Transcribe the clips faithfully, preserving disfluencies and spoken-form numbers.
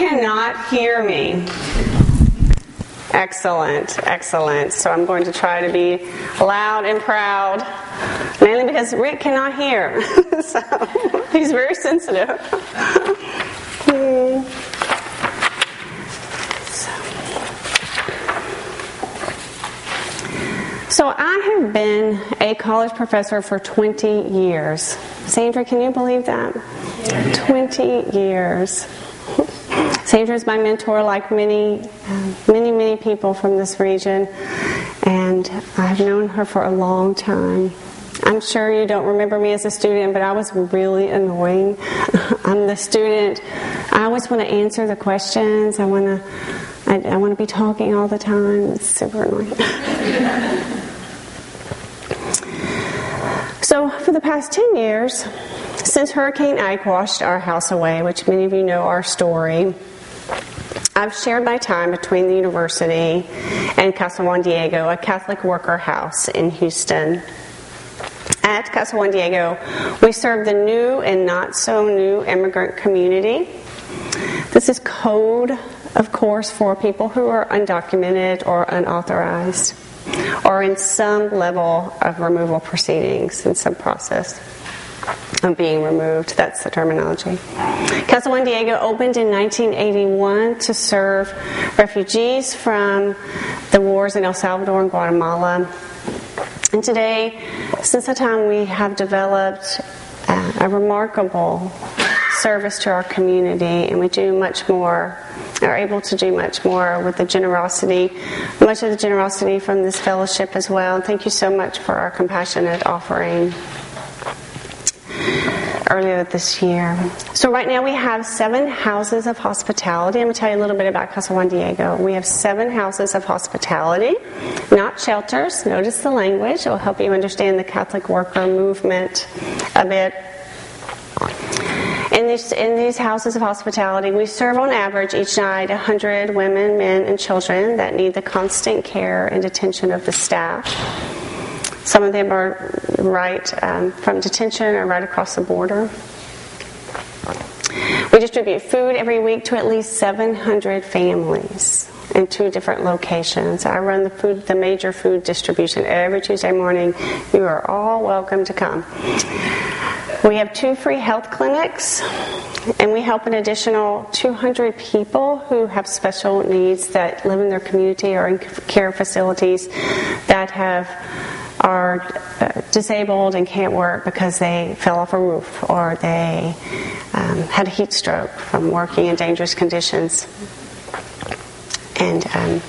cannot hear me. Excellent, excellent. So I'm going to try to be loud and proud, mainly because Rick cannot hear. So he's very sensitive. Hmm. So I have been a college professor for twenty years. Sandra, can you believe that? Yeah. twenty years. Sandra is my mentor, like many, many, many people from this region, and I've known her for a long time. I'm sure you don't remember me as a student, but I was really annoying. I'm the student. I always want to answer the questions. I want to, I, I want to be talking all the time. It's super annoying. So for the past ten years, since Hurricane Ike washed our house away, which many of you know our story, I've shared my time between the university and Casa Juan Diego, a Catholic worker house in Houston. At Casa Juan Diego, we serve the new and not so new immigrant community. This is code, of course, for people who are undocumented or unauthorized, or in some level of removal proceedings, in some process of being removed. That's the terminology. Casa Juan Diego opened in nineteen eighty-one to serve refugees from the wars in El Salvador and Guatemala. And today, since that time, we have developed uh, a remarkable service to our community, and we do much more, are able to do much more with the generosity, much of the generosity from this fellowship as well. And thank you so much for our compassionate offering earlier this year. So right now we have seven houses of hospitality. I'm going to tell you a little bit about Casa Juan Diego. We have seven houses of hospitality, not shelters. Notice the language. It will help you understand the Catholic worker movement a bit. In these, in these houses of hospitality, we serve on average each night one hundred women, men, and children that need the constant care and attention of the staff. Some of them are right um, from detention or right across the border. We distribute food every week to at least seven hundred families in two different locations. I run the food, the major food distribution every Tuesday morning. You are all welcome to come. We have two free health clinics, and we help an additional two hundred people who have special needs that live in their community or in care facilities that have are uh, disabled and can't work because they fell off a roof or they um, had a heat stroke from working in dangerous conditions. And um,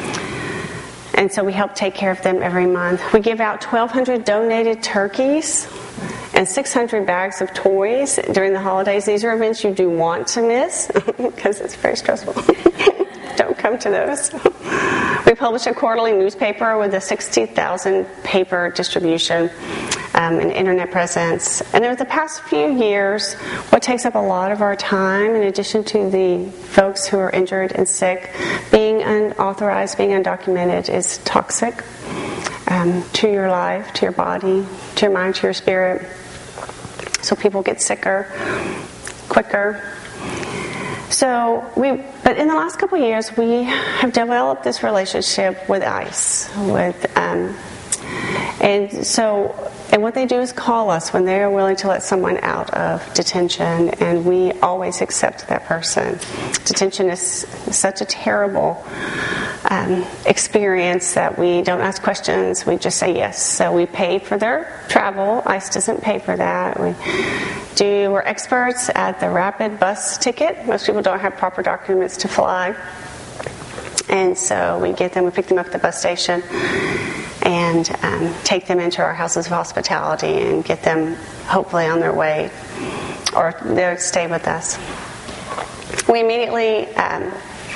and so we help take care of them every month. We give out twelve hundred donated turkeys and six hundred bags of toys during the holidays. These are events you do want to miss because it's very stressful. Don't come to those. We publish a quarterly newspaper with a sixty thousand paper distribution um, and internet presence. And over the past few years, what takes up a lot of our time, in addition to the folks who are injured and sick, being unauthorized, being undocumented, is toxic um, to your life, to your body, to your mind, to your spirit. So people get sicker quicker. So we, but in the last couple of years, we have developed this relationship with ICE, with, um, and so, and what they do is call us when they are willing to let someone out of detention, and we always accept that person. Detention is such a terrible um, experience that we don't ask questions, we just say yes. So we pay for their travel. ICE doesn't pay for that. We do, we're experts at the rapid bus ticket. Most people don't have proper documents to fly. And so we get them, we pick them up at the bus station and um, take them into our houses of hospitality and get them hopefully on their way, or they'll stay with us. We immediately um,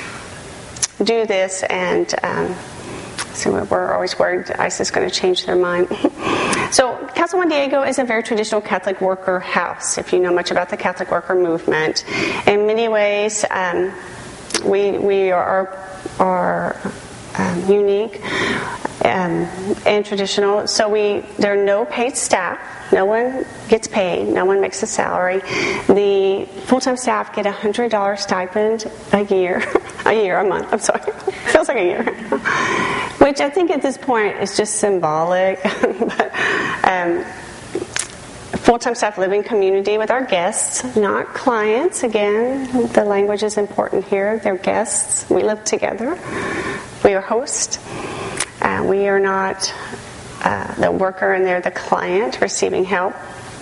do this, and um, so we're always worried ICE is going to change their mind. So Casa Juan Diego is a very traditional Catholic worker house, if you know much about the Catholic worker movement. In many ways, um, we we are are um, unique. um, and traditional. So we there are no paid staff. No one gets paid. No one makes a salary. The full-time staff get a one hundred dollars stipend a year. a year, a month. I'm sorry. Feels like a year. Which I think at this point is just symbolic. but, um, full-time staff live in community with our guests, not clients. Again, the language is important here. They're guests. We live together. We are hosts. Uh, we are not uh, the worker and they're the client receiving help.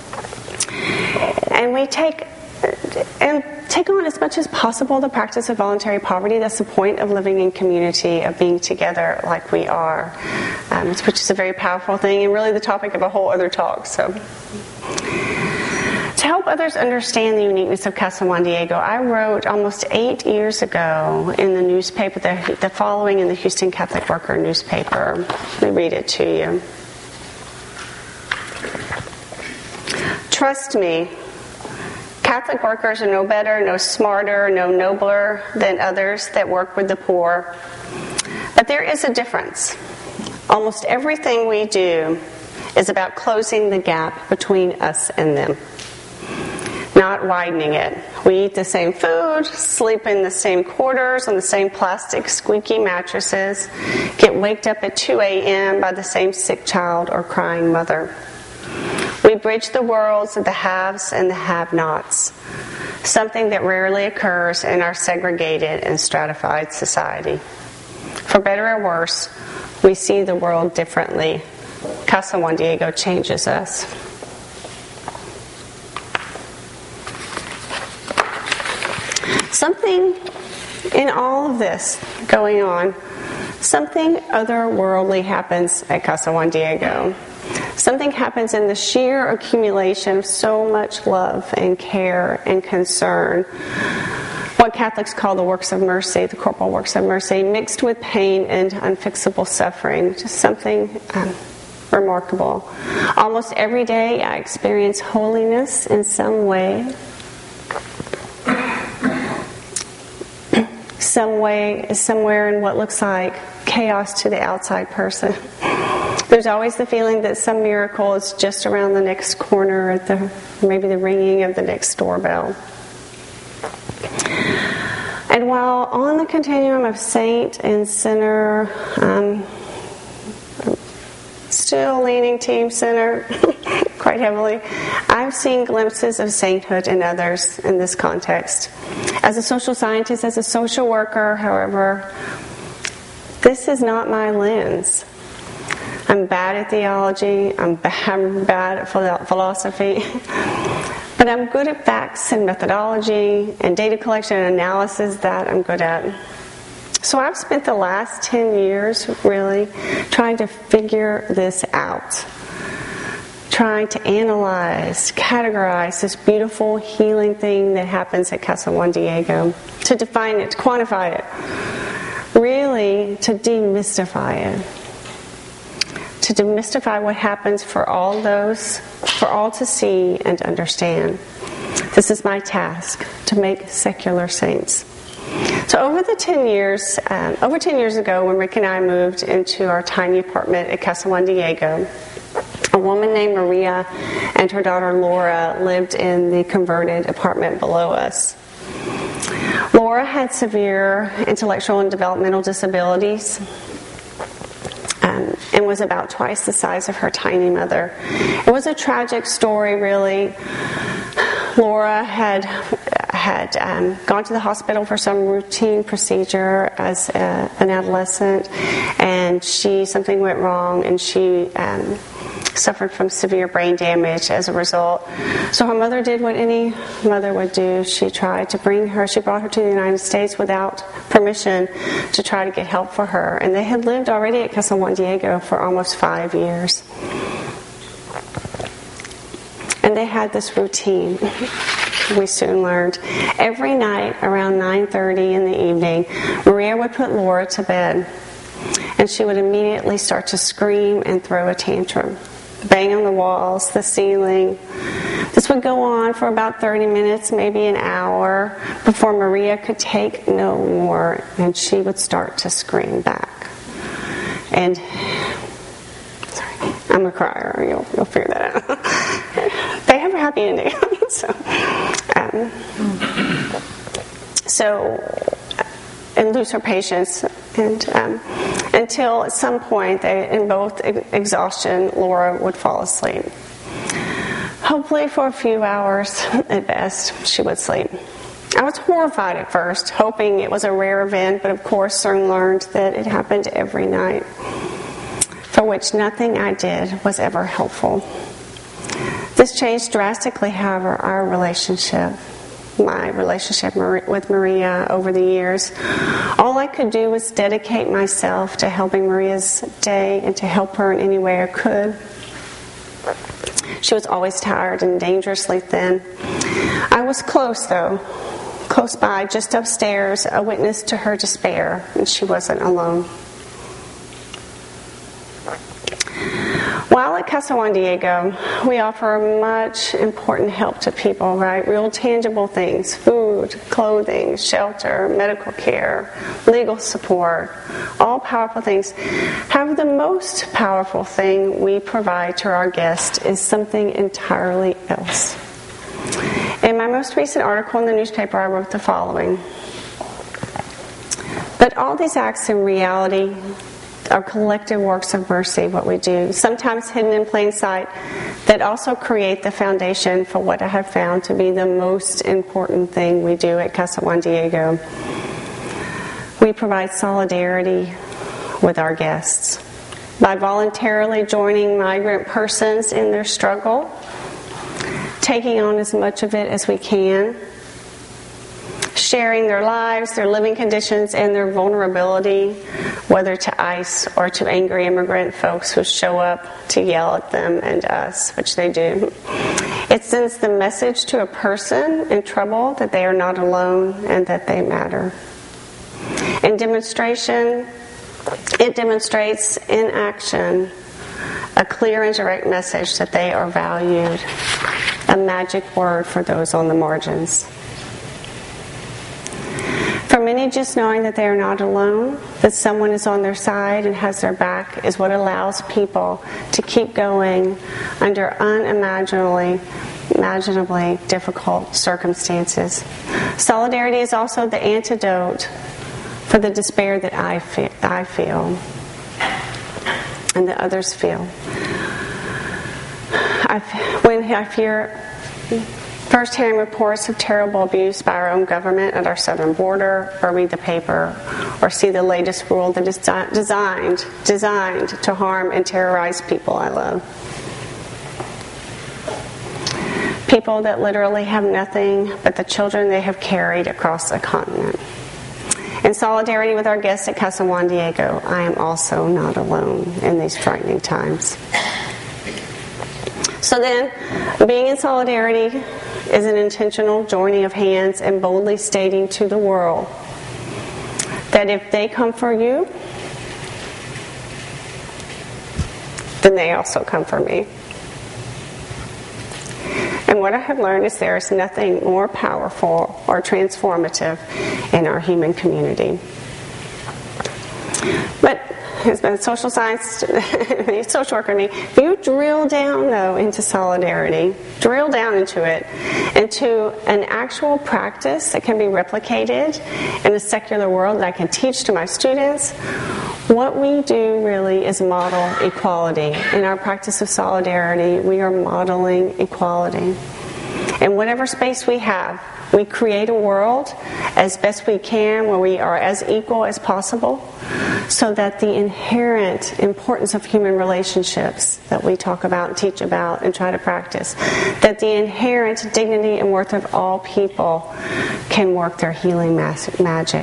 And we take and take on as much as possible the practice of voluntary poverty. That's the point of living in community, of being together like we are, um, which is a very powerful thing and really the topic of a whole other talk. So, to help others understand the uniqueness of Casa Juan Diego, I wrote almost eight years ago in the newspaper, the, the following in the Houston Catholic Worker newspaper. Let me read it to you. Trust me, Catholic workers are no better, no smarter, no nobler than others that work with the poor. But there is a difference. Almost everything we do is about closing the gap between us and them, not widening it. We eat the same food, sleep in the same quarters, on the same plastic squeaky mattresses, get waked up at two a.m. by the same sick child or crying mother. We bridge the worlds of the haves and the have-nots, something that rarely occurs in our segregated and stratified society. For better or worse, we see the world differently. Casa Juan Diego changes us. Something in all of this going on, something otherworldly happens at Casa Juan Diego. Something happens in the sheer accumulation of so much love and care and concern. What Catholics call the works of mercy, the corporal works of mercy, mixed with pain and unfixable suffering. Just something um, remarkable. Almost every day I experience holiness in some way. Some way, somewhere in what looks like chaos to the outside person. There's always the feeling that some miracle is just around the next corner, at the maybe the ringing of the next doorbell. And while on the continuum of saint and sinner, um, still leaning team sinner quite heavily, I've seen glimpses of sainthood in others in this context. As a social scientist, as a social worker, however, this is not my lens. I'm bad at theology, I'm bad at philosophy, but I'm good at facts and methodology and data collection and analysis that I'm good at. So I've spent the last ten years really trying to figure this out, trying to analyze, categorize this beautiful healing thing that happens at Casa Juan Diego, to define it, to quantify it, really to demystify it. To demystify what happens for all those, for all to see and understand. This is my task, to make secular saints. So over the ten years, um, over ten years ago when Rick and I moved into our tiny apartment at Casa Juan Diego, a woman named Maria and her daughter Laura lived in the converted apartment below us. Laura had severe intellectual and developmental disabilities, Um, and was about twice the size of her tiny mother. It was a tragic story, really. Laura had had um, gone to the hospital for some routine procedure as a, an adolescent, and she something went wrong, and she um, suffered from severe brain damage as a result. So her mother did what any mother would do. She tried to bring her, she brought her to the United States without permission to try to get help for her. And they had lived already at Casa Juan Diego for almost five years. And they had this routine, we soon learned. Every night around nine thirty in the evening, Maria would put Laura to bed. And she would immediately start to scream and throw a tantrum. Bang on the walls, the ceiling. This would go on for about thirty minutes, maybe an hour, before Maria could take no more, and she would start to scream back. And I'm a crier. You'll, you'll figure that out. They have a happy ending. so, um, so, and lose her patience. And um, until at some point, they, in both exhaustion, Laura would fall asleep. Hopefully for a few hours at best, she would sleep. I was horrified at first, hoping it was a rare event, but of course soon learned that it happened every night, for which nothing I did was ever helpful. This changed drastically, however, our relationship, my relationship with Maria over the years. All I could do was dedicate myself to helping Maria's day and to help her in any way I could. She was always tired and dangerously thin. I was close, though, close by, just upstairs, a witness to her despair, and she wasn't alone. While at Casa Juan Diego, we offer much important help to people, right? Real tangible things: food, clothing, shelter, medical care, legal support, all powerful things. However, the most powerful thing we provide to our guests is something entirely else. In my most recent article in the newspaper, I wrote the following: but all these acts in reality are collective works of mercy, what we do, sometimes hidden in plain sight, that also create the foundation for what I have found to be the most important thing we do at Casa Juan Diego. We provide solidarity with our guests by voluntarily joining migrant persons in their struggle, taking on as much of it as we can, sharing their lives, their living conditions, and their vulnerability, whether to ICE or to angry immigrant folks who show up to yell at them and us, which they do. It sends the message to a person in trouble that they are not alone and that they matter. In demonstration, it demonstrates in action a clear and direct message that they are valued, a magic word for those on the margins. For many, just knowing that they are not alone, that someone is on their side and has their back, is what allows people to keep going under unimaginably imaginably difficult circumstances. Solidarity is also the antidote for the despair that I feel, I feel and that others feel. I've, when I fear first hearing reports of terrible abuse by our own government at our southern border, or read the paper, or see the latest rule that is designed, designed to harm and terrorize people I love. People that literally have nothing but the children they have carried across a continent. In solidarity with our guests at Casa Juan Diego, I am also not alone in these frightening times. So then, being in solidarity is an intentional joining of hands and boldly stating to the world that if they come for you, then they also come for me. And what I have learned is there is nothing more powerful or transformative in our human community. But has been a social science, social worker to me. If you drill down, though, into solidarity, drill down into it, into an actual practice that can be replicated in the secular world that I can teach to my students, what we do really is model equality. In our practice of solidarity, we are modeling equality. In whatever space we have, we create a world as best we can where we are as equal as possible, so that the inherent importance of human relationships that we talk about and teach about and try to practice, that the inherent dignity and worth of all people can work their healing magic.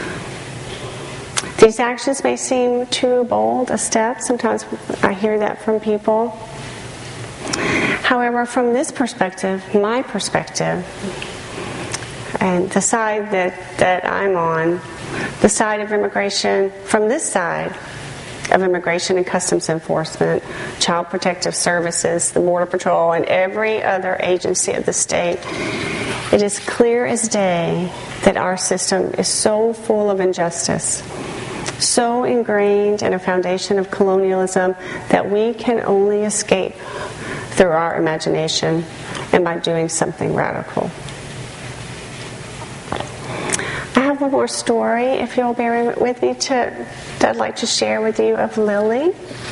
These actions may seem too bold a step. Sometimes I hear that from people. However, from this perspective, my perspective, and the side that, that I'm on, the side of immigration, from this side of Immigration and Customs Enforcement, Child Protective Services, the Border Patrol, and every other agency of the state, it is clear as day that our system is so full of injustice so ingrained in a foundation of colonialism that we can only escape through our imagination and by doing something radical. I have one more story, if you'll bear with me, to, that I'd like to share with you of Lily.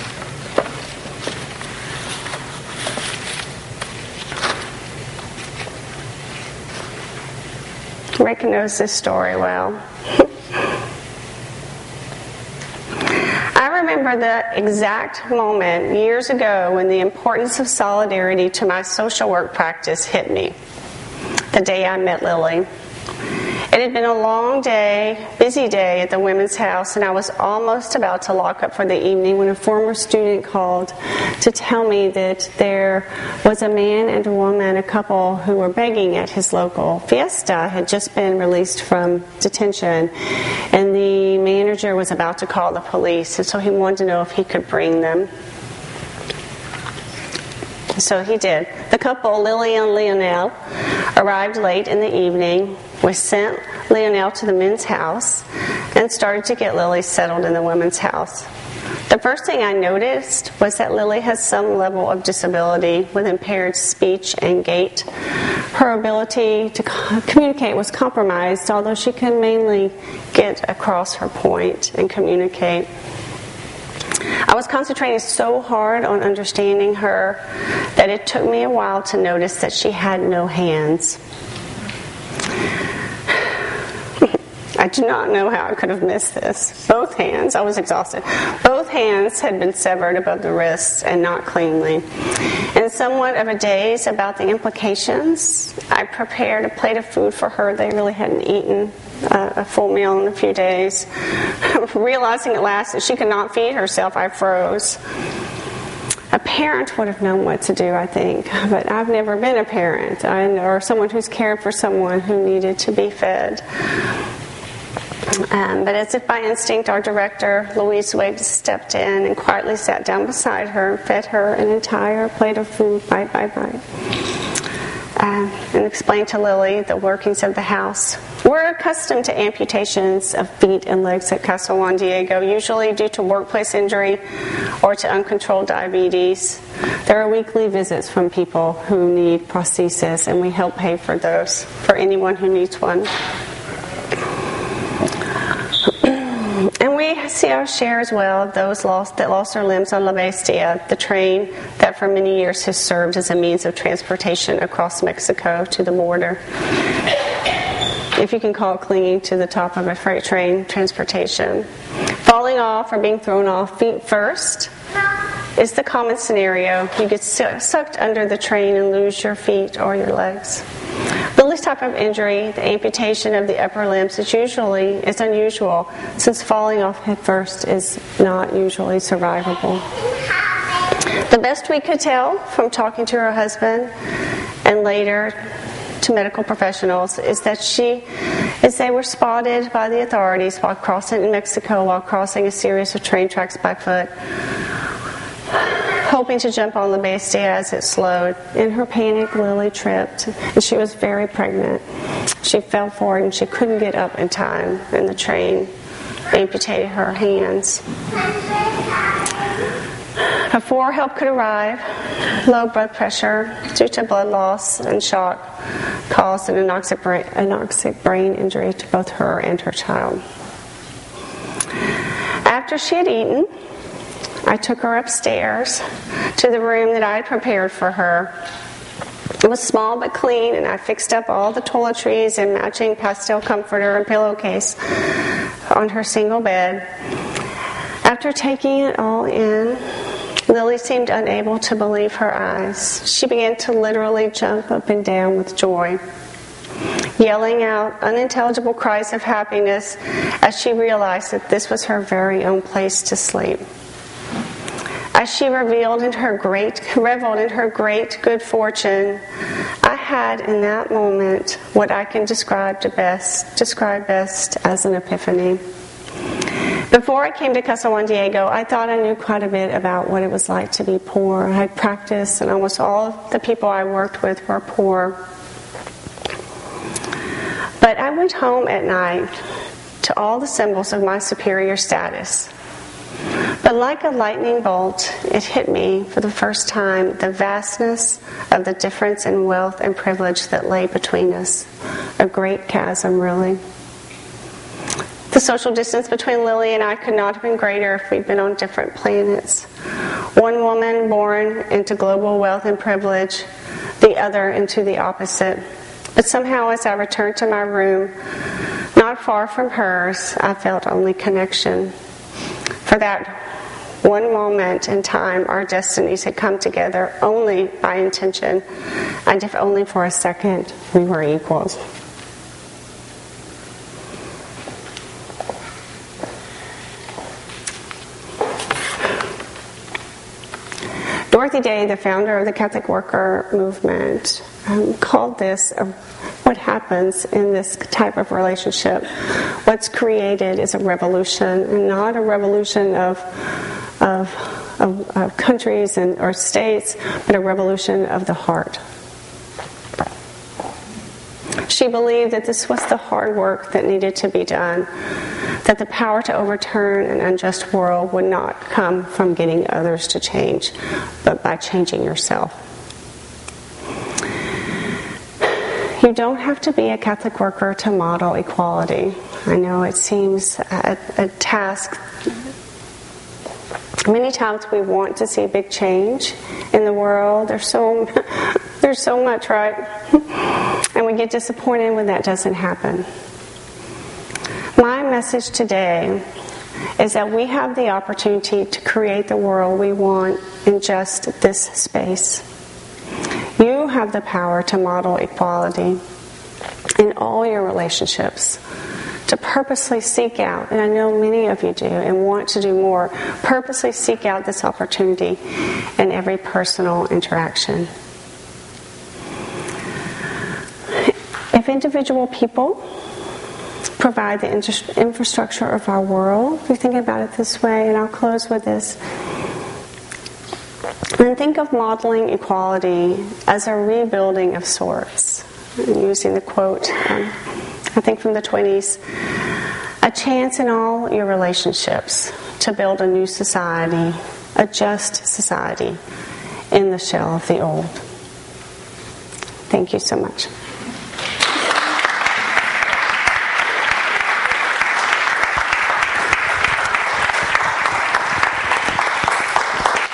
Rick knows this story well. I remember the exact moment years ago when the importance of solidarity to my social work practice hit me. The day I met Lily. It had been a long day, busy day at the Women's House, and I was almost about to lock up for the evening when a former student called to tell me that there was a man and a woman, a couple, who were begging at his local fiesta, had just been released from detention, and the manager was about to call the police, and so he wanted to know if he could bring them. So he did. The couple, Lily and Lionel, arrived late in the evening. We sent Lionel to the men's house and started to get Lily settled in the women's house. The first thing I noticed was that Lily has some level of disability with impaired speech and gait. Her ability to communicate was compromised, although she could mainly get across her point and communicate. I was concentrating so hard on understanding her that it took me a while to notice that she had no hands. I do not know how I could have missed this. Both hands, I was exhausted. Both hands had been severed above the wrists and not cleanly. In somewhat of a daze about the implications, I prepared a plate of food for her. They really hadn't eaten uh, a full meal in a few days. Realizing at last that she could not feed herself, I froze. A parent would have known what to do, I think, but I've never been a parent I, or someone who's cared for someone who needed to be fed. Um, but as if by instinct, our director, Louise Wiggs, stepped in and quietly sat down beside her and fed her an entire plate of food, bite by bite, uh, and explained to Lily the workings of the house. We're accustomed to amputations of feet and legs at Casa Juan Diego, usually due to workplace injury or to uncontrolled diabetes. There are weekly visits from people who need prostheses, and we help pay for those for anyone who needs one. And we see our share as well of those lost, that lost their limbs on La Bestia, the train that for many years has served as a means of transportation across Mexico to the border. If you can call it clinging to the top of a freight train transportation. Falling off or being thrown off feet first is the common scenario. You get sucked under the train and lose your feet or your legs. Lily's type of injury, the amputation of the upper limbs, is usually is unusual, since falling off head first is not usually survivable. The best we could tell from talking to her husband and later to medical professionals is that she, as they were spotted by the authorities while crossing in Mexico, while crossing a series of train tracks by foot, hoping to jump on La Bestia as it slowed. In her panic, Lily tripped, and she was very pregnant. She fell forward, and she couldn't get up in time, and the train amputated her hands. Before help could arrive, low blood pressure due to blood loss and shock caused an anoxic brain, anoxic brain injury to both her and her child. After she had eaten, I took her upstairs to the room that I had prepared for her. It was small but clean, and I fixed up all the toiletries and matching pastel comforter and pillowcase on her single bed. After taking it all in, Lily seemed unable to believe her eyes. She began to literally jump up and down with joy, yelling out unintelligible cries of happiness as she realized that this was her very own place to sleep. As she revealed in her great, reveled in her great good fortune, I had in that moment what I can describe to best, describe best as an epiphany. Before I came to Casa Juan Diego, I thought I knew quite a bit about what it was like to be poor. I had practiced, and almost all of the people I worked with were poor. But I went home at night to all the symbols of my superior status. But like a lightning bolt, it hit me for the first time the vastness of the difference in wealth and privilege that lay between us. A great chasm, really. The social distance between Lily and I could not have been greater if we'd been on different planets. One woman born into global wealth and privilege, the other into the opposite. But somehow as I returned to my room, not far from hers, I felt only connection. For that one moment in time, our destinies had come together only by intention, and if only for a second, we were equals. Dorothy Day, the founder of the Catholic Worker Movement, um, called this a, what happens in this type of relationship. What's created is a revolution, and not a revolution of of, of, of countries and or states, but a revolution of the heart. She believed that this was the hard work that needed to be done, that the power to overturn an unjust world would not come from getting others to change, but by changing yourself. You don't have to be a Catholic worker to model equality. I know it seems a, a task. Many times we want to see big change in the world. There's so there's so much, right? And we get disappointed when that doesn't happen. My message today is that we have the opportunity to create the world we want in just this space. You have the power to model equality in all your relationships, to purposely seek out, and I know many of you do and want to do more, purposely seek out this opportunity in every personal interaction. If individual people provide the infrastructure of our world, we think about it this way, and I'll close with this. And think of modeling equality as a rebuilding of sorts. I'm using the quote, um, I think from the twenties, a chance in all your relationships to build a new society, a just society, in the shell of the old. Thank you so much.